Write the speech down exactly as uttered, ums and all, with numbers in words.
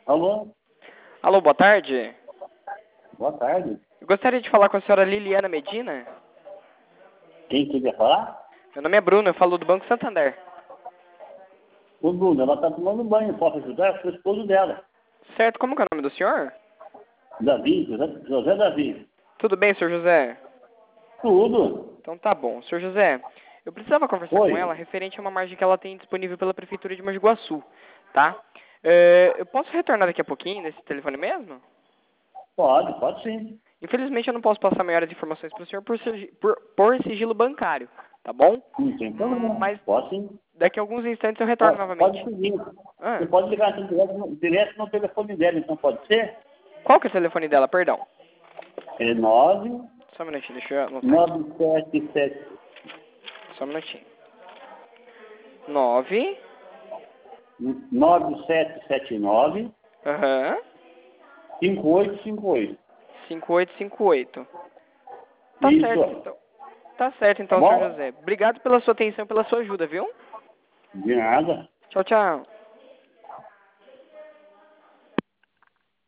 Alô? Alô, boa tarde. Boa tarde. Eu gostaria de falar com a senhora Liliana Medina. Quem quiser falar? Meu nome é Bruno, eu falo do Banco Santander. Ô, Bruno, ela está tomando banho. Posso ajudar? Eu sou esposo dela. Certo, como que é o nome do senhor? Davi, José, José Davi. Tudo bem, senhor José? Tudo. Então tá bom. senhor José, eu precisava conversar com ela Oi. referente a uma margem que ela tem disponível pela Prefeitura de Mogi Guaçu, tá? É, eu posso retornar daqui a pouquinho nesse telefone mesmo? Pode, pode sim. Infelizmente eu não posso passar maiores informações para o senhor por, sigi- por, por sigilo bancário, tá bom? Não tem Hum, problema. Mas Pode sim. daqui a alguns instantes eu retorno Pode, pode novamente. seguir. Ah, Você pode ligar assim, direto, no- direto no telefone dela, então pode ser? qual que é o telefone dela, perdão? É nove Só um minutinho, deixa eu anotar aqui. nove sete sete Só um minutinho. Nove. nove sete sete nove Aham. cinco oito cinco oito. Cinco oito cinco oito. Tá certo, Isso. então. Tá certo, Tá então, senhor bom? José. Obrigado pela sua atenção e pela sua ajuda, viu? De nada. Tchau, tchau.